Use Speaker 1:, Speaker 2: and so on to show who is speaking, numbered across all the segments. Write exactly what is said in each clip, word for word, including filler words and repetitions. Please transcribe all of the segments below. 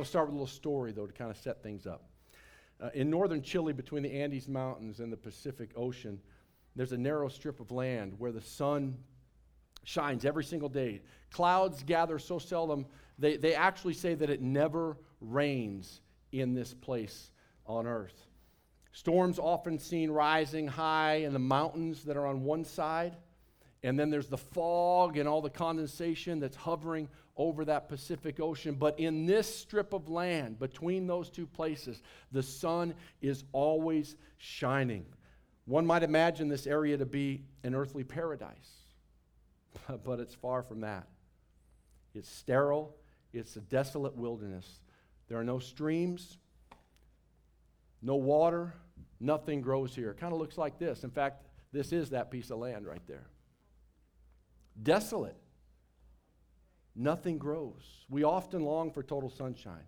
Speaker 1: to start with a little story, though, to kind of set things up. Uh, in northern Chile, between the Andes Mountains and the Pacific Ocean, there's a narrow strip of land where the sun shines every single day. Clouds gather so seldom, they, they actually say that it never rains in this place on earth. Storms often seen rising high in the mountains that are on one side, and then there's the fog and all the condensation that's hovering over that Pacific Ocean. But in this strip of land, between those two places, the sun is always shining. One might imagine this area to be an earthly paradise, but it's far from that. It's sterile. It's a desolate wilderness. There are no streams, no water, nothing grows here. It kind of looks like this. In fact, this is that piece of land right there. Desolate. Nothing grows. We often long for total sunshine.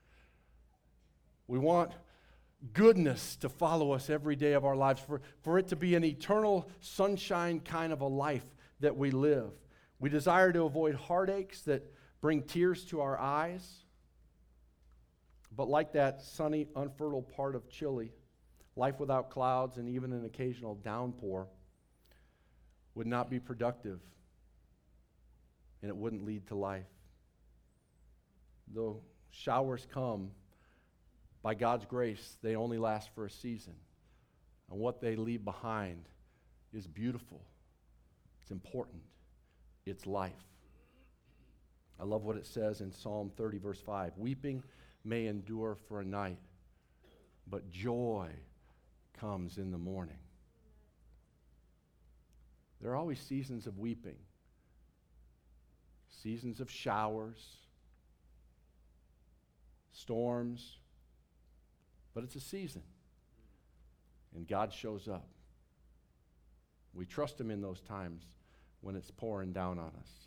Speaker 1: We want goodness to follow us every day of our lives, for, for it to be an eternal sunshine kind of a life that we live. We desire to avoid heartaches that bring tears to our eyes. But like that sunny, unfertile part of Chile, life without clouds and even an occasional downpour would not be productive, and it wouldn't lead to life. Though showers come, by God's grace, they only last for a season. And what they leave behind is beautiful. It's important. It's life. I love what it says in Psalm thirty, verse five. Weeping may endure for a night, but joy comes in the morning. There are always seasons of weeping, seasons of showers, storms, but it's a season, and God shows up. We trust Him in those times when it's pouring down on us.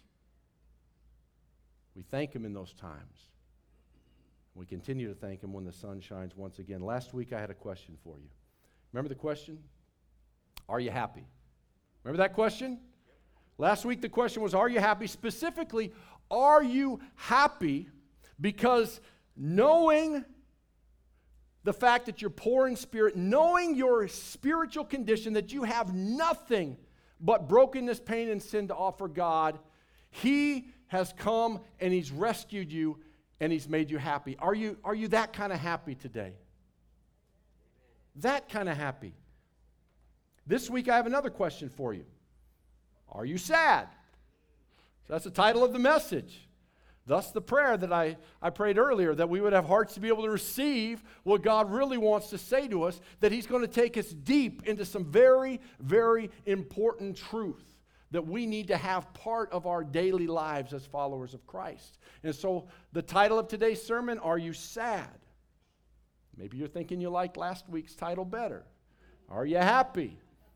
Speaker 1: We thank Him in those times. We continue to thank Him when the sun shines once again. Last week I had a question for you. Remember the question? Are you happy? Remember that question? Last week the question was, are you happy? Specifically, are you happy because knowing the fact that you're poor in spirit, knowing your spiritual condition, that you have nothing but brokenness, pain, and sin to offer God, He has come and He's rescued you and He's made you happy. Are you, are you that kind of happy today? That kind of happy. This week I have another question for you. Are you sad? So that's the title of the message. Thus the prayer that I, I prayed earlier, that we would have hearts to be able to receive what God really wants to say to us, that He's going to take us deep into some very, very important truth that we need to have part of our daily lives as followers of Christ. And so the title of today's sermon, Are You Sad? Maybe you're thinking you liked last week's title better. Are you happy?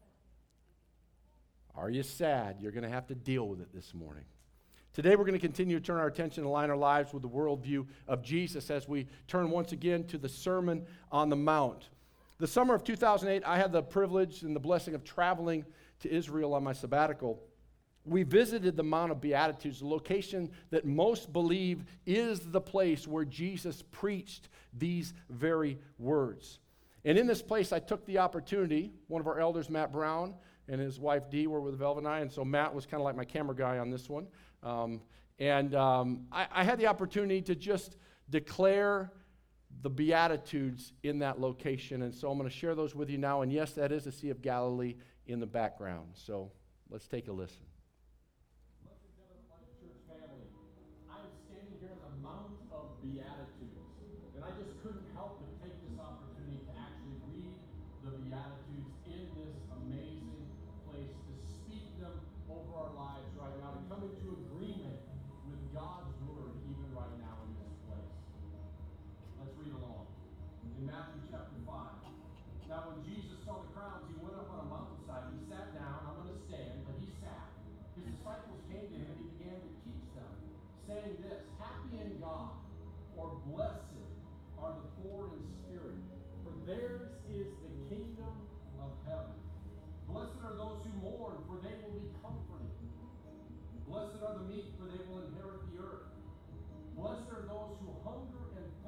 Speaker 1: Are you sad? You're going to have to deal with it this morning. Today we're going to continue to turn our attention and align our lives with the worldview of Jesus as we turn once again to the Sermon on the Mount. The summer of two thousand eight, I had the privilege and the blessing of traveling to Israel on my sabbatical. We visited the Mount of Beatitudes, the location that most believe is the place where Jesus preached these very words. And in this place, I took the opportunity, one of our elders, Matt Brown, and his wife Dee were with Velvet and I, and so Matt was kind of like my camera guy on this one. Um, and um, I, I had the opportunity to just declare the Beatitudes in that location, and so I'm going to share those with you now. And yes, that is the Sea of Galilee in the background. So let's take a listen. Blessed Seventh Life Church family, I am standing here on the Mount of Beatitudes, and I just couldn't help but take this opportunity to actually read the Beatitudes in this amazing place, to speak them over our lives right now, to come into agreement with God's word even right now in this place. Let's read along. In Matthew chapter five. Now when Jesus saw the crowds, He went up on a mountainside. He sat down. I'm going to stand, but He sat. His disciples came to Him and He began to teach them, saying this, Happy in God, or blessed are the poor in spirit, for theirs is the kingdom of heaven. Blessed are those who mourn, for they will be comforted. Blessed are the meek, for they will inherit the earth. Blessed are those who hunger and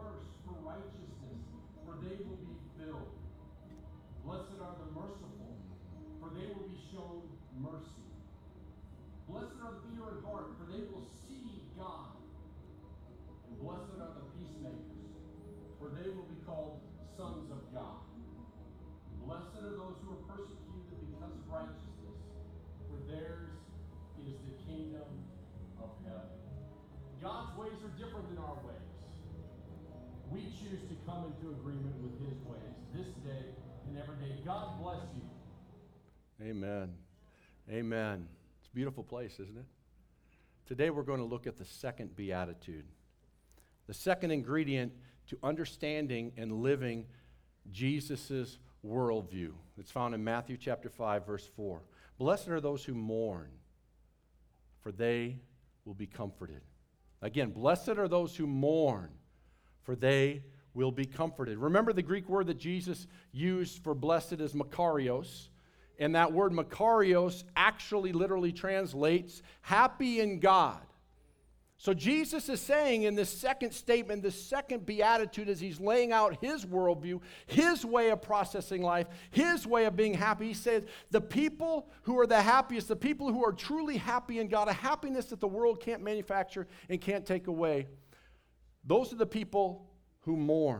Speaker 1: pure in heart, for they will see God. And blessed are the peacemakers, for they will be called sons of God. Blessed are those who are persecuted because of righteousness, for theirs is the kingdom of heaven. God's ways are different than our ways. We choose to come into agreement with his ways this day and every day. God bless you. Amen. Amen. It's a beautiful place, isn't it? Today we're going to look at the second beatitude. The second ingredient to understanding and living Jesus' worldview. It's found in Matthew chapter five, verse four. Blessed are those who mourn, for they will be comforted. Again, blessed are those who mourn, for they will be comforted. Remember the Greek word that Jesus used for blessed is makarios. And that word makarios actually literally translates happy in God. So Jesus is saying in this second statement, this second beatitude, as he's laying out his worldview, his way of processing life, his way of being happy, he says the people who are the happiest, the people who are truly happy in God, a happiness that the world can't manufacture and can't take away, those are the people who mourn.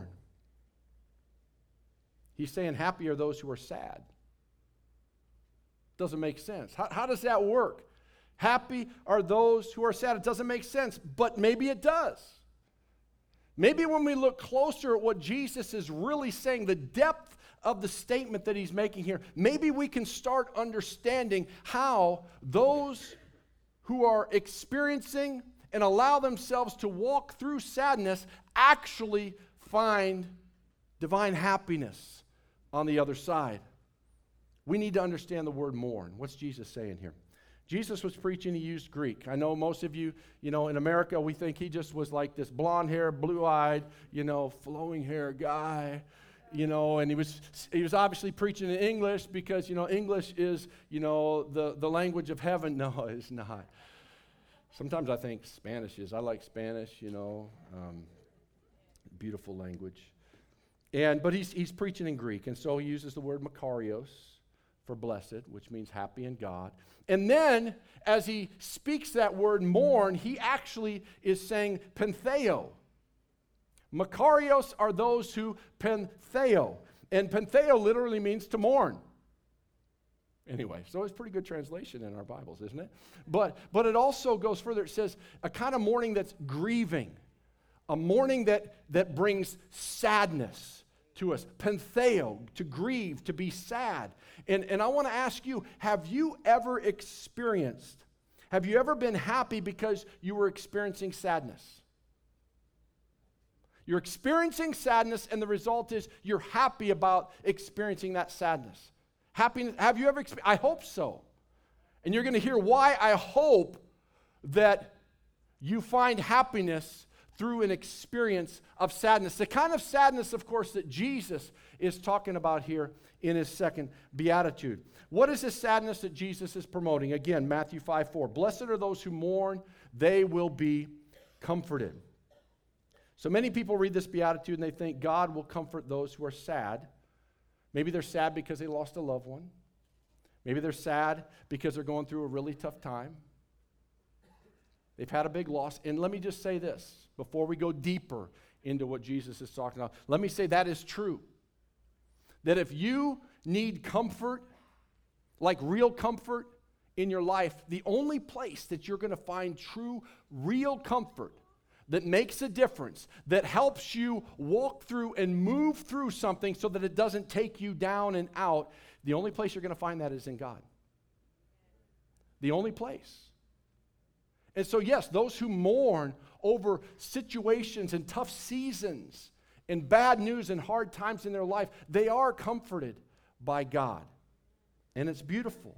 Speaker 1: He's saying happy are those who are sad. Doesn't make sense. How, how does that work? Happy are those who are sad. It doesn't make sense, but maybe it does. Maybe when we look closer at what Jesus is really saying, the depth of the statement that he's making here, maybe we can start understanding how those who are experiencing and allow themselves to walk through sadness actually find divine happiness on the other side. We need to understand the word mourn. What's Jesus saying here? Jesus was preaching, he used Greek. I know most of you, you know, in America, we think he just was like this blonde hair, blue-eyed, you know, flowing hair guy, you know, and he was he was obviously preaching in English because, you know, English is, you know, the, the language of heaven. No, it's not. Sometimes I think Spanish is. I like Spanish, you know, um, beautiful language. And but he's he's preaching in Greek, and so he uses the word makarios for blessed, which means happy in God. And then, as he speaks that word mourn, he actually is saying pentheo. Makarios are those who pentheo. And pentheo literally means to mourn. Anyway, so it's a pretty good translation in our Bibles, isn't it? But, but it also goes further. It says a kind of mourning that's grieving. A mourning that, that brings sadness to us. Pentheo, to grieve, to be sad. And, and I want to ask you, have you ever experienced, have you ever been happy because you were experiencing sadness? You're experiencing sadness, and the result is you're happy about experiencing that sadness. Happiness, have you ever experienced? I hope so. And you're going to hear why I hope that you find happiness through an experience of sadness. The kind of sadness, of course, that Jesus is talking about here in his second beatitude. What is this sadness that Jesus is promoting? Again, Matthew five four. Blessed are those who mourn, they will be comforted. So many people read this beatitude and they think God will comfort those who are sad. Maybe they're sad because they lost a loved one. Maybe they're sad because they're going through a really tough time. They've had a big loss. And let me just say this before we go deeper into what Jesus is talking about. Let me say that is true. That if you need comfort, like real comfort in your life, the only place that you're going to find true, real comfort that makes a difference, that helps you walk through and move through something so that it doesn't take you down and out, the only place you're going to find that is in God. The only place. And so, yes, those who mourn over situations and tough seasons and bad news and hard times in their life, they are comforted by God. And it's beautiful.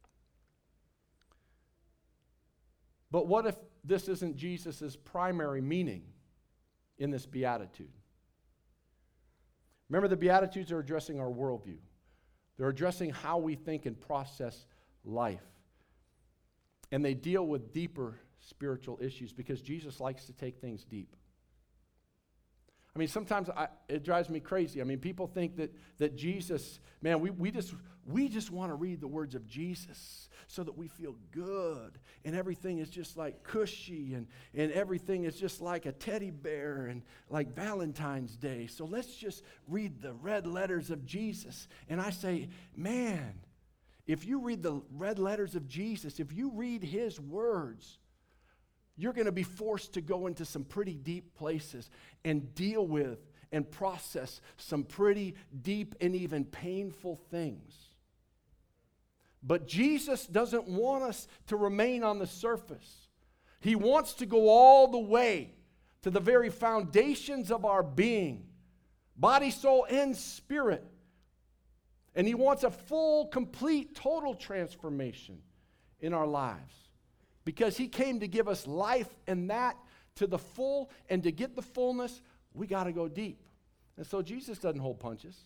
Speaker 1: But what if this isn't Jesus' primary meaning in this beatitude? Remember, the Beatitudes are addressing our worldview. They're addressing how we think and process life. And they deal with deeper spiritual issues because Jesus likes to take things deep. I mean, sometimes I, it drives me crazy. I mean, people think that that Jesus, man, we, we just we just want to read the words of Jesus so that we feel good, and everything is just like cushy, and, and everything is just like a teddy bear and like Valentine's Day. So let's just read the red letters of Jesus. And I say, man, if you read the red letters of Jesus, if you read his words, you're going to be forced to go into some pretty deep places and deal with and process some pretty deep and even painful things. But Jesus doesn't want us to remain on the surface. He wants to go all the way to the very foundations of our being, body, soul, and spirit. And he wants a full, complete, total transformation in our lives. Because he came to give us life, and that to the full, and to get the fullness, we got to go deep. And so Jesus doesn't hold punches.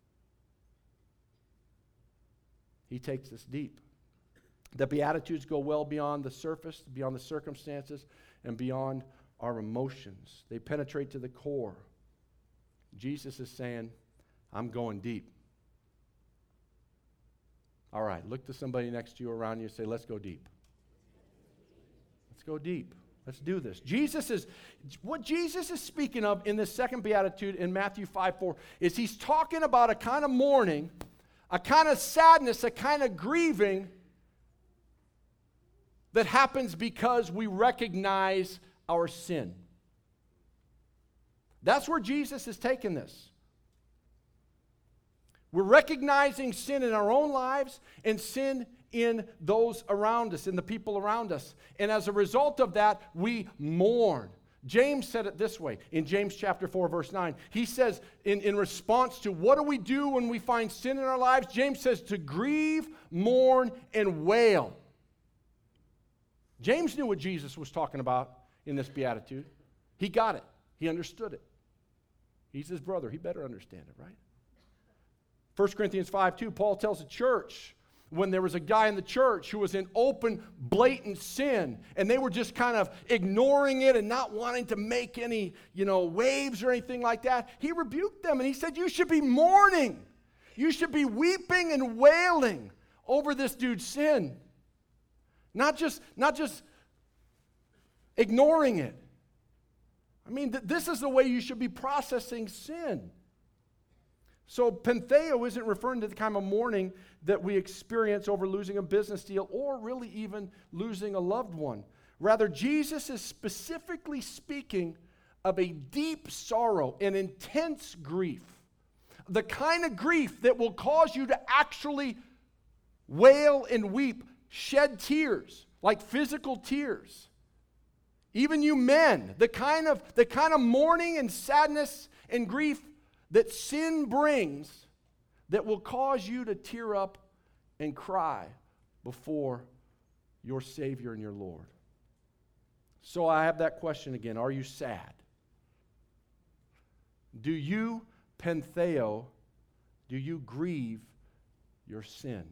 Speaker 1: He takes us deep. The Beatitudes go well beyond the surface, beyond the circumstances, and beyond our emotions. They penetrate to the core. Jesus is saying, I'm going deep. All right, look to somebody next to you, around you, and say, let's go deep. Let's go deep. Let's do this. Jesus is, what Jesus is speaking of in this second beatitude in Matthew five four is he's talking about a kind of mourning, a kind of sadness, a kind of grieving that happens because we recognize our sin. That's where Jesus is taking this. We're recognizing sin in our own lives and sin in those around us, in the people around us. And as a result of that, we mourn. James said it this way in James chapter four, verse nine. He says, in, in response to what do we do when we find sin in our lives? James says to grieve, mourn, and wail. James knew what Jesus was talking about in this beatitude. He got it. He understood it. He's his brother. He better understand it, right? First Corinthians five two, Paul tells the church when there was a guy in the church who was in open, blatant sin, and they were just kind of ignoring it and not wanting to make any, you know, waves or anything like that. He rebuked them, and he said, you should be mourning. You should be weeping and wailing over this dude's sin. Not just, not just ignoring it. I mean, th- this is the way you should be processing sin. So pentheo isn't referring to the kind of mourning that we experience over losing a business deal or really even losing a loved one. Rather, Jesus is specifically speaking of a deep sorrow, an intense grief. The kind of grief that will cause you to actually wail and weep, shed tears, like physical tears. Even you men, the kind of, the kind of mourning and sadness and grief that sin brings that will cause you to tear up and cry before your Savior and your Lord. So I have that question again. Are you sad? Do you pentheo, do you grieve your sin?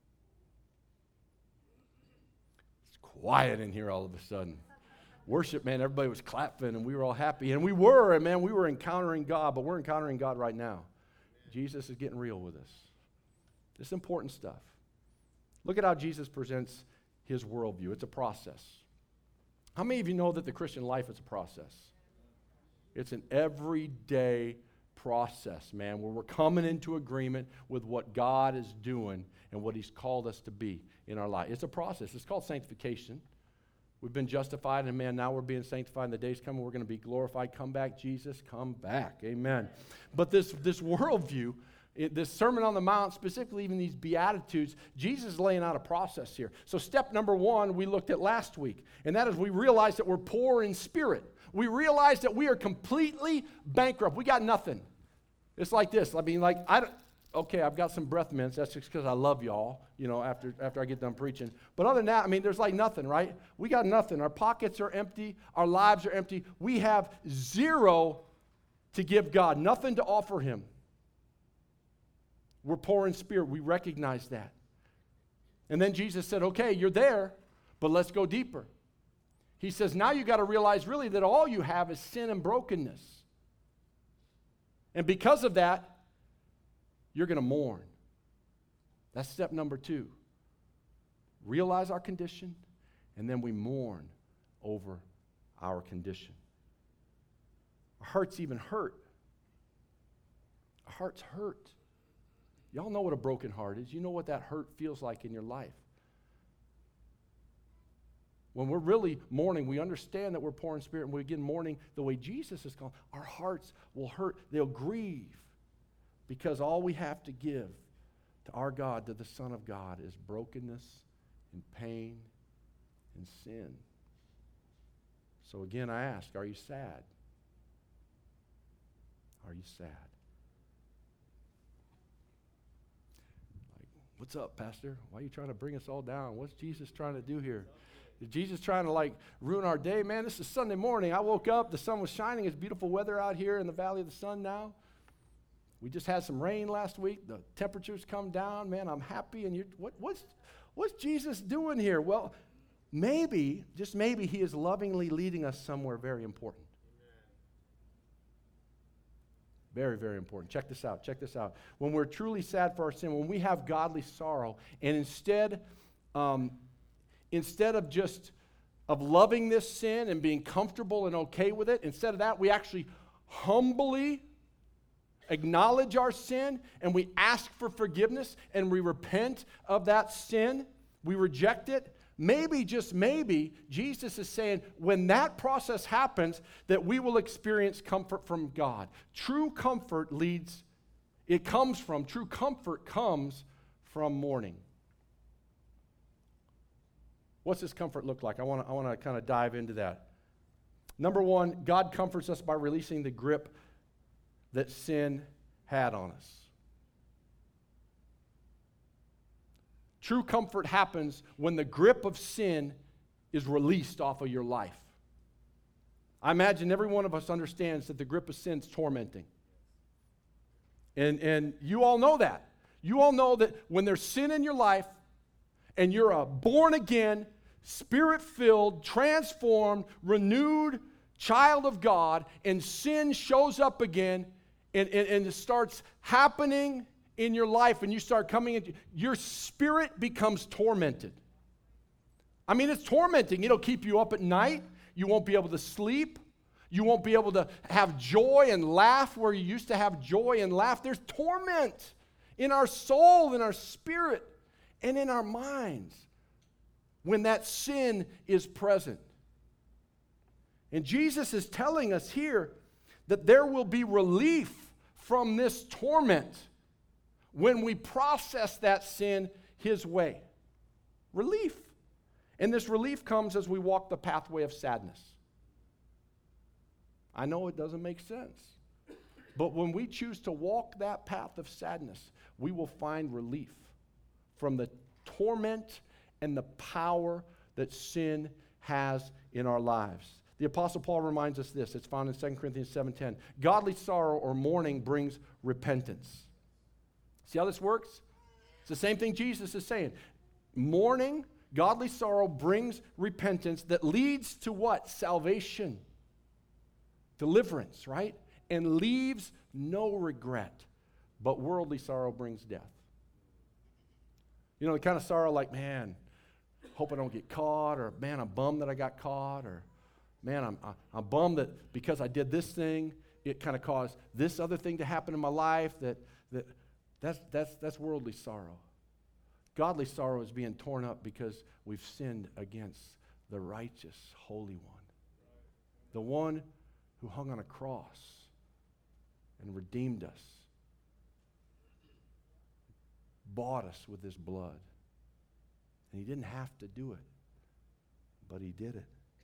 Speaker 1: It's quiet in here all of a sudden. Worship, man, everybody was clapping and we were all happy. And we were, and man, we were encountering God, but we're encountering God right now. Jesus is getting real with us. This is important stuff. Look at how Jesus presents his worldview. It's a process. How many of you know that the Christian life is a process? It's an everyday process, man, where we're coming into agreement with what God is doing and what he's called us to be in our life. It's a process. It's called sanctification. We've been justified, and man, now we're being sanctified, and the day's coming, we're going to be glorified. Come back, Jesus, come back. Amen. But this, this worldview, it, this Sermon on the Mount, specifically even these Beatitudes, Jesus is laying out a process here. So step number one we looked at last week, and that is we realize that we're poor in spirit. We realize that we are completely bankrupt. We got nothing. It's like this. I mean, like, I don't... Okay, I've got some breath mints. That's just because I love y'all, you know, after, after I get done preaching. But other than that, I mean, there's like nothing, right? We got nothing. Our pockets are empty. Our lives are empty. We have zero to give God, nothing to offer him. We're poor in spirit. We recognize that. And then Jesus said, okay, you're there, but let's go deeper. He says, now you got to realize really that all you have is sin and brokenness. And because of that, you're going to mourn. That's step number two. Realize our condition, and then we mourn over our condition. Our hearts even hurt. Our hearts hurt. Y'all know what a broken heart is. You know what that hurt feels like in your life. When we're really mourning, we understand that we're poor in spirit, and we begin mourning the way Jesus is called. Our hearts will hurt. They'll grieve because all we have to give to our God, to the Son of God, is brokenness and pain and sin. So again, I ask, are you sad? Are you sad? Like, what's up, Pastor? Why are you trying to bring us all down? What's Jesus trying to do here? Is Jesus trying to like ruin our day? Man, this is Sunday morning. I woke up, the sun was shining. It's beautiful weather out here in the Valley of the Sun now. We just had some rain last week. The temperatures come down. Man, I'm happy. And you're, what, what's, what's Jesus doing here? Well, maybe, just maybe, he is lovingly leading us somewhere very important. Very, very important. Check this out. Check this out. When we're truly sad for our sin, when we have godly sorrow, and instead, um, instead of just of loving this sin and being comfortable and okay with it, instead of that, we actually humbly acknowledge our sin, and we ask for forgiveness, and we repent of that sin. We reject it. Maybe, just maybe, Jesus is saying when that process happens, that we will experience comfort from God. True comfort leads, it comes from, true comfort comes from mourning. What's this comfort look like? I want to I want to kind of dive into that. Number one, God comforts us by releasing the grip that sin had on us. True comfort happens when the grip of sin is released off of your life. I imagine every one of us understands that the grip of sin is tormenting. And, and you all know that. You all know that when there's sin in your life and you're a born-again, Spirit-filled, transformed, renewed child of God, and sin shows up again, and, and, and it starts happening in your life, and you start coming into, your spirit becomes tormented. I mean, it's tormenting. It'll keep you up at night. You won't be able to sleep. You won't be able to have joy and laugh where you used to have joy and laugh. There's torment in our soul, in our spirit, and in our minds when that sin is present. And Jesus is telling us here that there will be relief from this torment when we process that sin his way. Relief. And this relief comes as we walk the pathway of sadness. I know it doesn't make sense. But when we choose to walk that path of sadness, we will find relief from the torment and the power that sin has in our lives. The Apostle Paul reminds us this. It's found in Second Corinthians seven ten. Godly sorrow or mourning brings repentance. See how this works? It's the same thing Jesus is saying. Mourning, godly sorrow brings repentance that leads to what? Salvation. Deliverance, right? And leaves no regret. But worldly sorrow brings death. You know, the kind of sorrow like, man, hope I don't get caught, or man, I'm bummed that I got caught, or man, I'm, I'm bummed that because I did this thing, it kind of caused this other thing to happen in my life. That, that that's, that's, that's worldly sorrow. Godly sorrow is being torn up because we've sinned against the righteous, holy one. The one who hung on a cross and redeemed us. Bought us with his blood. And he didn't have to do it, but he did it.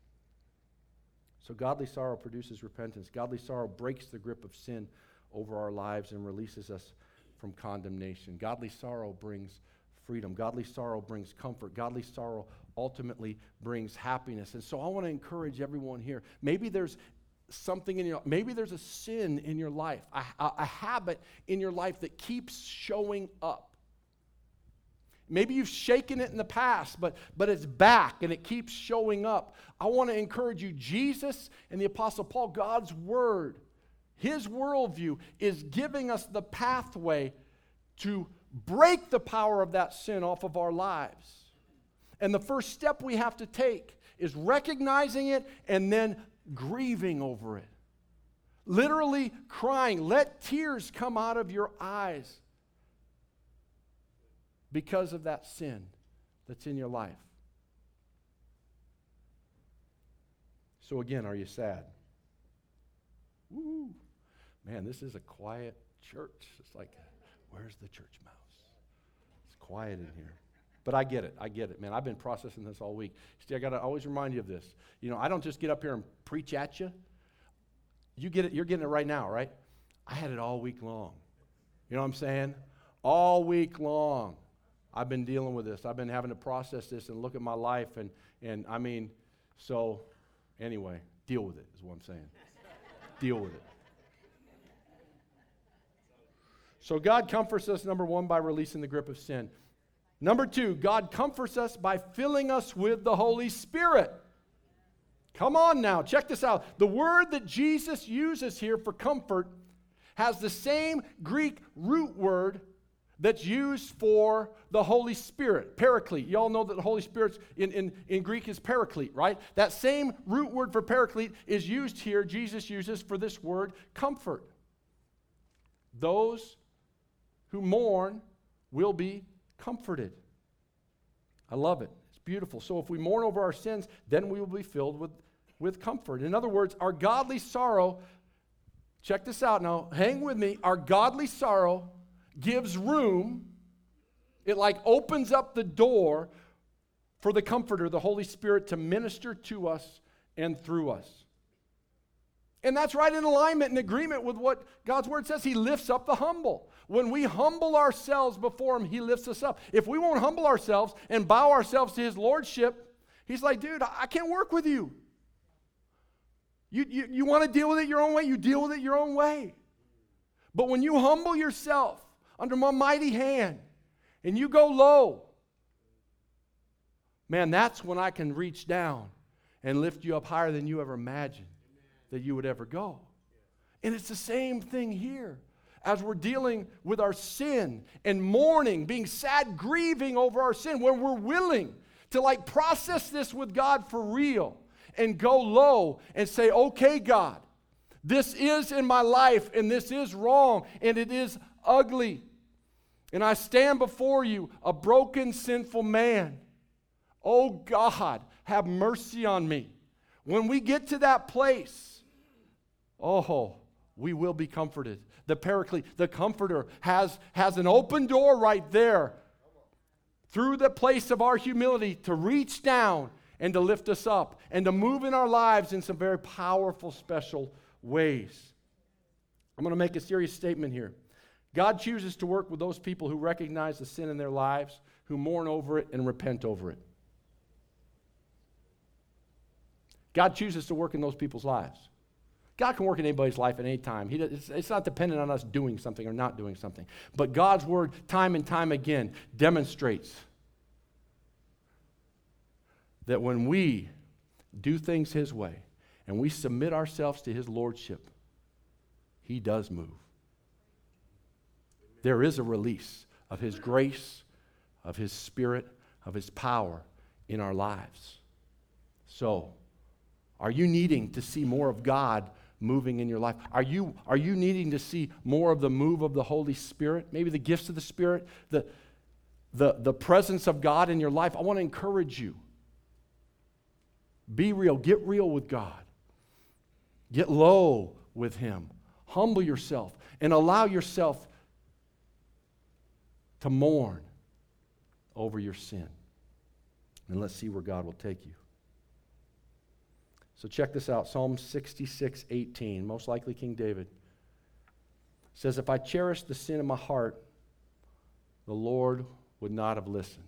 Speaker 1: So godly sorrow produces repentance. Godly sorrow breaks the grip of sin over our lives and releases us from condemnation. Godly sorrow brings freedom. Godly sorrow brings comfort. Godly sorrow ultimately brings happiness. And so I want to encourage everyone here. Maybe there's something in your, maybe there's a sin in your life, a, a, a habit in your life that keeps showing up. Maybe you've shaken it in the past, but, but it's back and it keeps showing up. I want to encourage you, Jesus and the Apostle Paul, God's Word, His worldview is giving us the pathway to break the power of that sin off of our lives. And the first step we have to take is recognizing it and then grieving over it. Literally crying. Let tears come out of your eyes because of that sin that's in your life. So again, are you sad? Woo. Man, this is a quiet church. It's like, where's the church mouse? It's quiet in here. But I get it. I get it, man. I've been processing this all week. See, I got to always remind you of this. You know, I don't just get up here and preach at you. You get it. You're getting it right now, right? I had it all week long. You know what I'm saying? All week long, I've been dealing with this. I've been having to process this and look at my life. And, and I mean, so anyway, deal with it is what I'm saying. Deal with it. So God comforts us, number one, by releasing the grip of sin. Number two, God comforts us by filling us with the Holy Spirit. Come on now, check this out. The word that Jesus uses here for comfort has the same Greek root word that's used for the Holy Spirit, paraclete. You all know that the Holy Spirit in, in, in Greek is paraclete, right? That same root word for paraclete is used here, Jesus uses for this word, comfort. Those who mourn will be comforted. I love it. It's beautiful. So if we mourn over our sins, then we will be filled with, with comfort. In other words, our godly sorrow, check this out now, hang with me, our godly sorrow gives room, it like opens up the door for the Comforter, the Holy Spirit, to minister to us and through us. And that's right in alignment and agreement with what God's Word says. He lifts up the humble. When we humble ourselves before Him, He lifts us up. If we won't humble ourselves and bow ourselves to His Lordship, He's like, dude, I can't work with you. You, you, you want to deal with it your own way? You deal with it your own way. But when you humble yourself under my mighty hand and you go low, man, that's when I can reach down and lift you up higher than you ever imagined that you would ever go. And it's the same thing here. As we're dealing with our sin and mourning, being sad, grieving over our sin, when we're willing to like process this with God for real and go low and say, okay, God, this is in my life and this is wrong and it is ugly. And I stand before you, a broken, sinful man. Oh God, have mercy on me. When we get to that place, oh, we will be comforted. The Paraclete, the Comforter, has, has an open door right there through the place of our humility to reach down and to lift us up and to move in our lives in some very powerful, special ways. I'm going to make a serious statement here. God chooses to work with those people who recognize the sin in their lives, who mourn over it and repent over it. God chooses to work in those people's lives. God can work in anybody's life at any time. He does, it's, it's not dependent on us doing something or not doing something. But God's Word, time and time again, demonstrates that when we do things His way and we submit ourselves to His Lordship, He does move. There is a release of His grace, of His Spirit, of His power in our lives. So, are you needing to see more of God moving in your life? Are you, are you needing to see more of the move of the Holy Spirit? Maybe the gifts of the Spirit, the, the, the presence of God in your life? I want to encourage you. Be real. Get real with God. Get low with Him. Humble yourself and allow yourself to mourn over your sin. And let's see where God will take you. So check this out, Psalm sixty-six, eighteen, most likely King David, says, if I cherished the sin in my heart, the Lord would not have listened.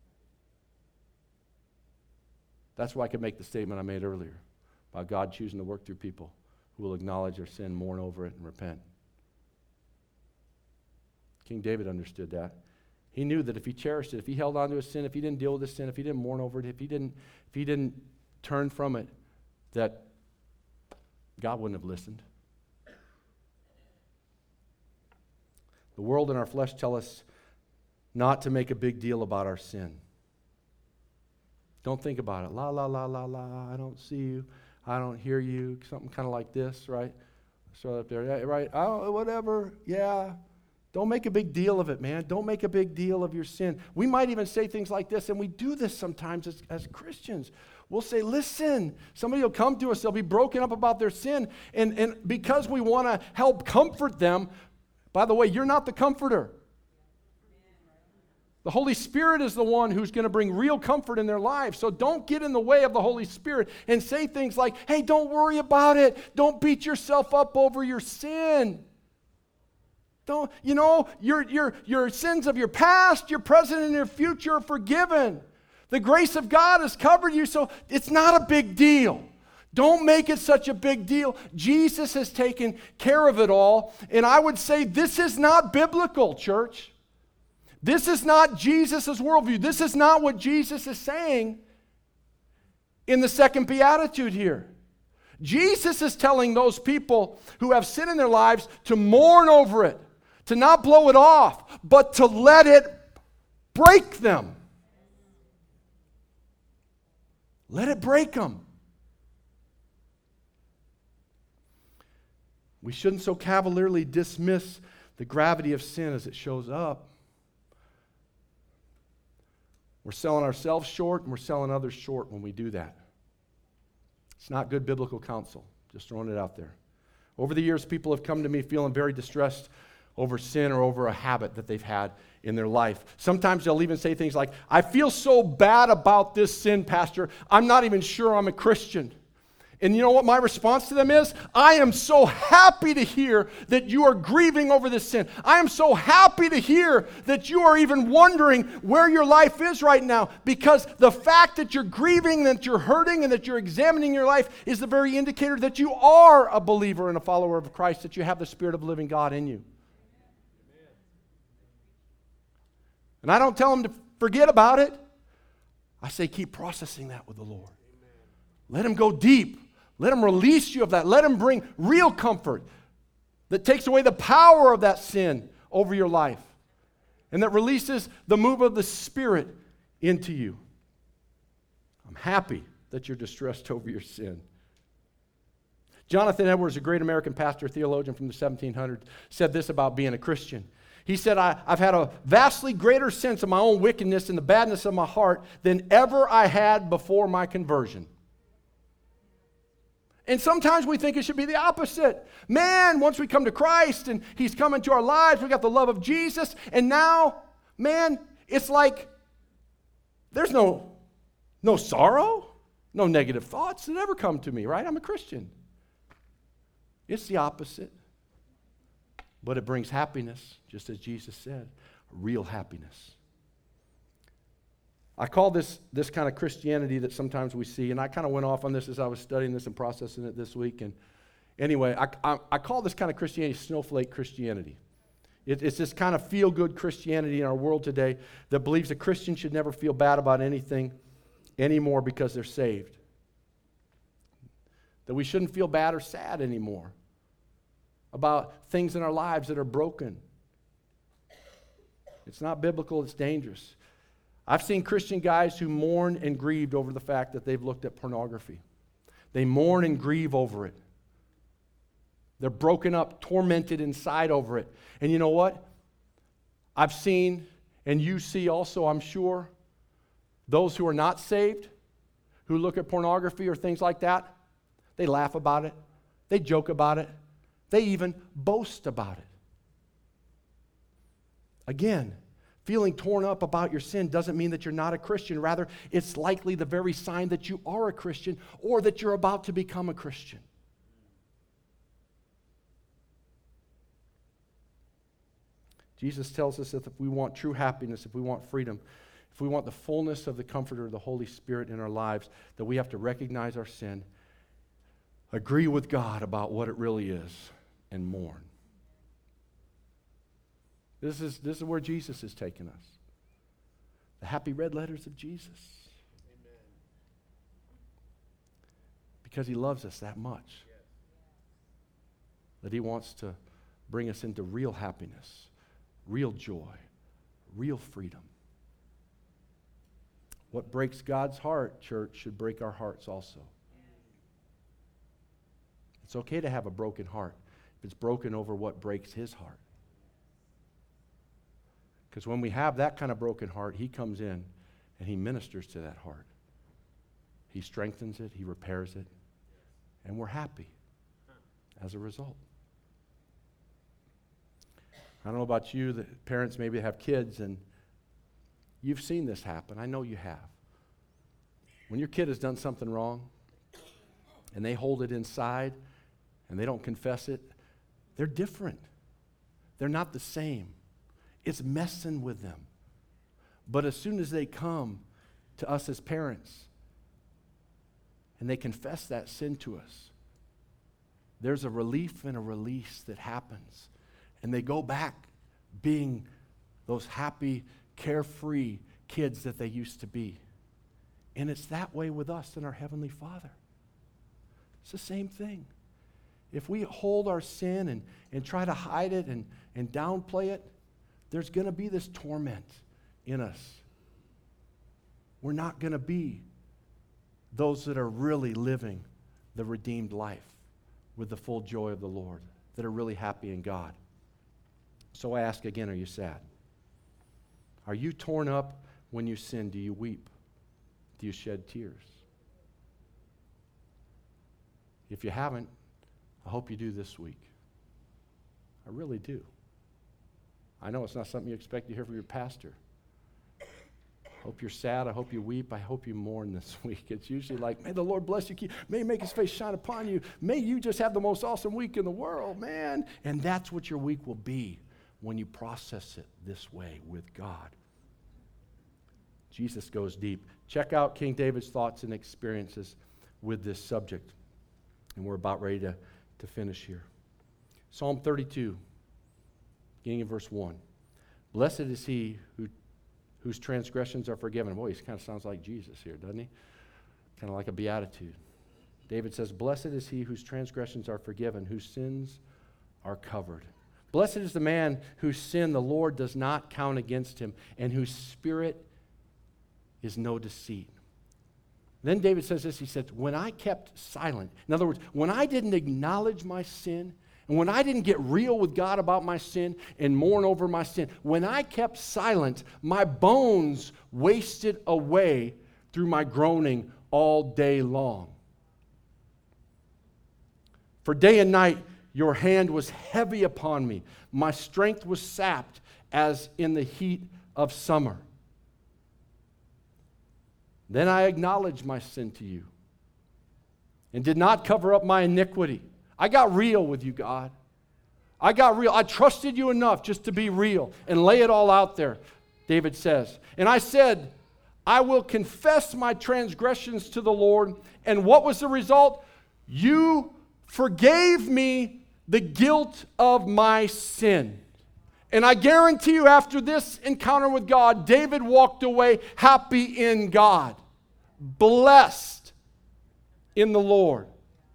Speaker 1: That's why I could make the statement I made earlier about God choosing to work through people who will acknowledge their sin, mourn over it, and repent. King David understood that. He knew that if he cherished it, if he held on to his sin, if he didn't deal with his sin, if he didn't mourn over it, if he didn't, if he didn't turn from it, that God wouldn't have listened. The world and our flesh tell us not to make a big deal about our sin. Don't think about it. La, la, la, la, la, I don't see you. I don't hear you. Something kind of like this, right? So up there, yeah, right? Oh, whatever, yeah. Don't make a big deal of it, man. Don't make a big deal of your sin. We might even say things like this, and we do this sometimes as, as Christians. We'll say, listen, somebody will come to us, they'll be broken up about their sin, and, and because we want to help comfort them, by the way, you're not the comforter. The Holy Spirit is the one who's going to bring real comfort in their lives. So don't get in the way of the Holy Spirit and say things like, hey, don't worry about it. Don't beat yourself up over your sin. Don't, you know, your, your, your sins of your past, your present, and your future are forgiven. The grace of God has covered you, so it's not a big deal. Don't make it such a big deal. Jesus has taken care of it all. And I would say this is not biblical, church. This is not Jesus' worldview. This is not what Jesus is saying in the second beatitude here. Jesus is telling those people who have sin in their lives to mourn over it, to not blow it off, but to let it break them. Let it break them. We shouldn't so cavalierly dismiss the gravity of sin as it shows up. We're selling ourselves short and we're selling others short when we do that. It's not good biblical counsel. Just throwing it out there. Over the years, people have come to me feeling very distressed over sin or over a habit that they've had in their life. Sometimes they'll even say things like, I feel so bad about this sin, Pastor, I'm not even sure I'm a Christian. And you know what my response to them is? I am so happy to hear that you are grieving over this sin. I am so happy to hear that you are even wondering where your life is right now, because the fact that you're grieving, that you're hurting, and that you're examining your life is the very indicator that you are a believer and a follower of Christ, that you have the Spirit of the living God in you. And I don't tell them to forget about it. I say keep processing that with the Lord. Let him go deep. Let him release you of that. Let him bring real comfort that takes away the power of that sin over your life and that releases the move of the Spirit into you. I'm happy that you're distressed over your sin. Jonathan Edwards, a great American pastor, theologian from the seventeen hundreds, said this about being a Christian. He said, I, I've had a vastly greater sense of my own wickedness and the badness of my heart than ever I had before my conversion. And sometimes we think it should be the opposite. Man, once we come to Christ and he's come into our lives, we got the love of Jesus, and now, man, it's like there's no, no sorrow, no negative thoughts that ever come to me, right? I'm a Christian. It's the opposite. But it brings happiness, just as Jesus said, real happiness. I call this this kind of Christianity that sometimes we see, and I kind of went off on this as I was studying this and processing it this week. And anyway, I, I, I call this kind of Christianity snowflake Christianity. It, it's this kind of feel-good Christianity in our world today that believes a Christian should never feel bad about anything anymore because they're saved. That we shouldn't feel bad or sad anymore about things in our lives that are broken. It's not biblical, it's dangerous. I've seen Christian guys who mourn and grieved over the fact that they've looked at pornography. They mourn and grieve over it. They're broken up, tormented inside over it. And you know what? I've seen, and you see also, I'm sure, those who are not saved, who look at pornography or things like that, they laugh about it. They joke about it. They even boast about it. Again, feeling torn up about your sin doesn't mean that you're not a Christian. Rather, it's likely the very sign that you are a Christian or that you're about to become a Christian. Jesus tells us that if we want true happiness, if we want freedom, if we want the fullness of the Comforter of the Holy Spirit in our lives, that we have to recognize our sin, agree with God about what it really is, and mourn. This is, this is where Jesus is taking us. The happy red letters of Jesus. Amen. Because he loves us that much. Yes. That he wants to bring us into real happiness, real joy, real freedom. What breaks God's heart, church, should break our hearts also. It's okay to have a broken heart if it's broken over what breaks his heart. Because when we have that kind of broken heart, he comes in and he ministers to that heart. He strengthens it, he repairs it, and we're happy as a result. I don't know about you, the parents maybe have kids, and you've seen this happen. I know you have. When your kid has done something wrong, and they hold it inside, and they don't confess it, they're different. They're not the same. It's messing with them. But as soon as they come to us as parents, and they confess that sin to us, there's a relief and a release that happens. And they go back being those happy, carefree kids that they used to be. And it's that way with us and our Heavenly Father. It's the same thing. If we hold our sin and, and try to hide it and, and downplay it, there's going to be this torment in us. We're not going to be those that are really living the redeemed life with the full joy of the Lord, that are really happy in God. So I ask again, are you sad? Are you torn up when you sin? Do you weep? Do you shed tears? If you haven't, I hope you do this week. I really do. I know it's not something you expect to hear from your pastor. I hope you're sad. I hope you weep. I hope you mourn this week. It's usually like, may the Lord bless you. Keep, may he make his face shine upon you. May you just have the most awesome week in the world, man. And that's what your week will be when you process it this way with God. Jesus goes deep. Check out King David's thoughts and experiences with this subject. And we're about ready to, to finish here. Psalm thirty-two, beginning in verse one. Blessed is he who, whose transgressions are forgiven. Boy, he kind of sounds like Jesus here, doesn't he? Kind of like a beatitude. David says, blessed is he whose transgressions are forgiven, whose sins are covered. Blessed is the man whose sin the Lord does not count against him, and whose spirit is no deceit. Then David says this, he said, when I kept silent, in other words, when I didn't acknowledge my sin, and when I didn't get real with God about my sin and mourn over my sin, when I kept silent, my bones wasted away through my groaning all day long. For day and night your hand was heavy upon me. My strength was sapped as in the heat of summer. Then I acknowledged my sin to you and did not cover up my iniquity. I got real with you, God. I got real. I trusted you enough just to be real and lay it all out there, David says. And I said, I will confess my transgressions to the Lord. And what was the result? You forgave me the guilt of my sin. And I guarantee you, after this encounter with God, David walked away happy in God, blessed in the Lord.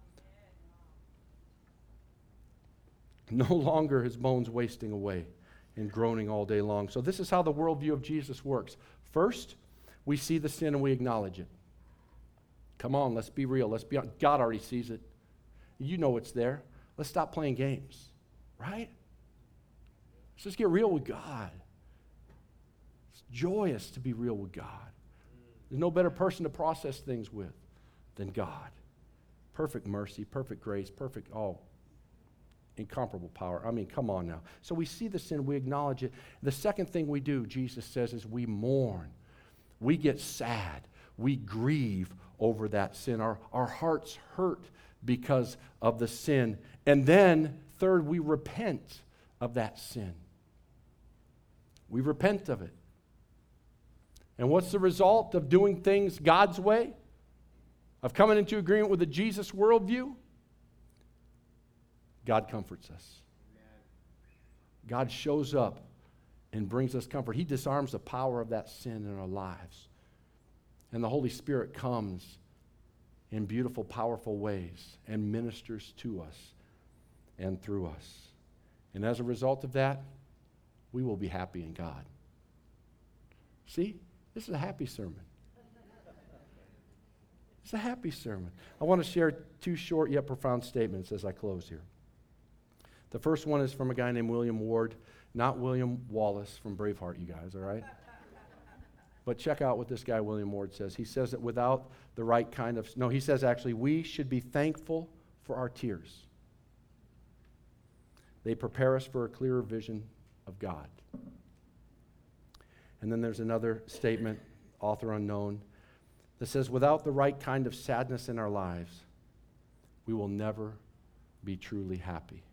Speaker 1: No longer his bones wasting away and groaning all day long. So this is how the worldview of Jesus works. First, we see the sin and we acknowledge it. Come on, let's be real. Let's be honest. God already sees it. You know it's there. Let's stop playing games, right? Let's just get real with God. It's joyous to be real with God. There's no better person to process things with than God. Perfect mercy, perfect grace, perfect, oh, incomparable power. I mean, come on now. So we see the sin, we acknowledge it. The second thing we do, Jesus says, is we mourn. We get sad. We grieve over that sin. Our, our hearts hurt because of the sin. And then, third, we repent of that sin. We repent of it. And what's the result of doing things God's way? Of coming into agreement with the Jesus worldview? God comforts us. God shows up and brings us comfort. He disarms the power of that sin in our lives. And the Holy Spirit comes in beautiful, powerful ways and ministers to us and through us. And as a result of that, we will be happy in God. See, this is a happy sermon. It's a happy sermon. I want to share two short yet profound statements as I close here. The first one is from a guy named William Ward, not William Wallace from Braveheart, you guys, all right? But check out what this guy, William Ward, says. He says that without the right kind of, no, he says actually, we should be thankful for our tears. They prepare us for a clearer vision of God. And then there's another statement, author unknown, that says, without the right kind of sadness in our lives, we will never be truly happy.